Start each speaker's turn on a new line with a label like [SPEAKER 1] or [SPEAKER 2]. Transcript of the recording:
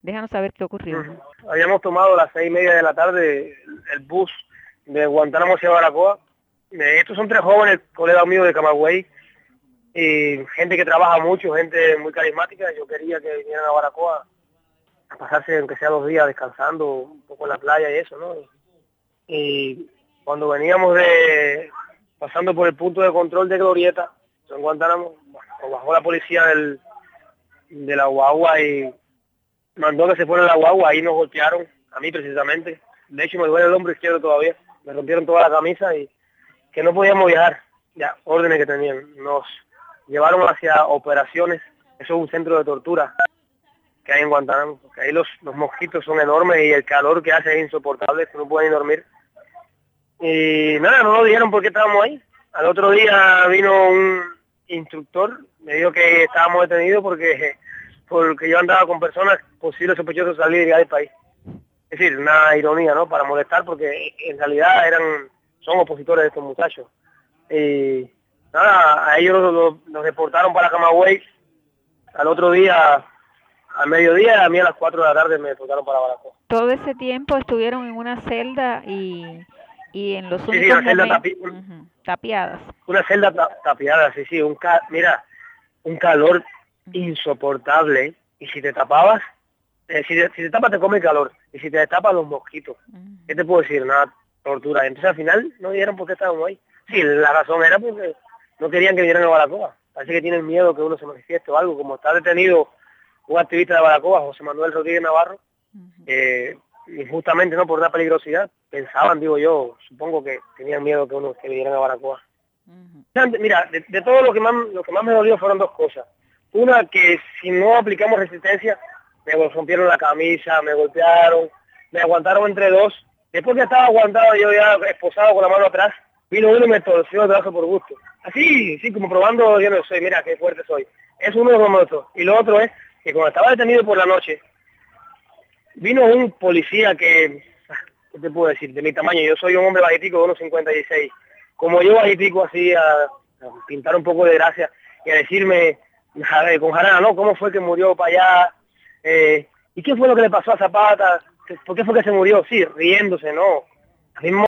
[SPEAKER 1] Déjanos saber qué ocurrió.
[SPEAKER 2] Habíamos tomado a las 6:30 de la tarde el bus de Guantánamo hacia Baracoa. Estos son 3 jóvenes, colegas míos de Camagüey, y gente que trabaja mucho, gente muy carismática. Yo quería que vinieran a Baracoa a pasarse, aunque sea 2 días, descansando un poco en la playa y eso, ¿no? Y cuando veníamos pasando por el punto de control de Glorieta, en Guantánamo, bueno, bajó la policía de la guagua y mandó que se fuera la guagua. Ahí nos golpearon, a mí precisamente. De hecho, me duele el hombro izquierdo todavía. Me rompieron toda la camisa y que no podíamos viajar. Ya, órdenes que tenían. Nos llevaron hacia operaciones. Eso es un centro de tortura que hay en Guantánamo, porque ahí los mosquitos son enormes y el calor que hace es insoportable, que no pueden dormir. Y nada, no nos dijeron por qué estábamos ahí. Al otro día vino un instructor, me dijo que estábamos detenidos porque yo andaba con personas posibles sospechosos de salir del país. Es decir, una ironía, ¿no? Para molestar, porque en realidad son opositores de estos muchachos. Y nada, a ellos los deportaron para Camagüey. Al otro día, al mediodía, a mí a las 4 de la tarde me deportaron para Baracoa.
[SPEAKER 1] Todo ese tiempo estuvieron en una celda y en los
[SPEAKER 2] Sí,
[SPEAKER 1] únicos
[SPEAKER 2] una celda
[SPEAKER 1] momentos tapiadas.
[SPEAKER 2] Una celda tapiada, sí, mira, un calor insoportable. Y si te tapabas, si te tapas te come el calor, y si te destapas los mosquitos. ¿Qué te puedo decir? Nada, tortura. Entonces al final no dijeron por qué estábamos ahí. Sí, la razón era porque no querían que vinieran a Baracoa. Parece que tienen miedo que uno se manifieste o algo. Como está detenido un activista de Baracoa, José Manuel Rodríguez Navarro, injustamente, no por una peligrosidad, pensaban, digo yo, supongo que tenían miedo que vinieran a Baracoa. Mira, de todo lo que más me dolió fueron 2 cosas. Una, que si no aplicamos resistencia, me rompieron la camisa, me golpearon, me aguantaron entre 2. Después que estaba aguantado yo ya esposado con la mano atrás, vino uno y me torció el brazo por gusto. Así, sí, como probando, yo no sé, mira qué fuerte soy. Es uno de los momentos. Y lo otro es que cuando estaba detenido por la noche, vino un policía ¿qué te puedo decir? De mi tamaño. Yo soy un hombre bajitico de 1,56. Como yo bajitico, así a pintar un poco de gracia y a decirme con jarana, ¿no? ¿Cómo fue que murió para allá? ¿Y qué fue lo que le pasó a Zapata? ¿Por qué fue que se murió? Sí, riéndose, ¿no? Al mismo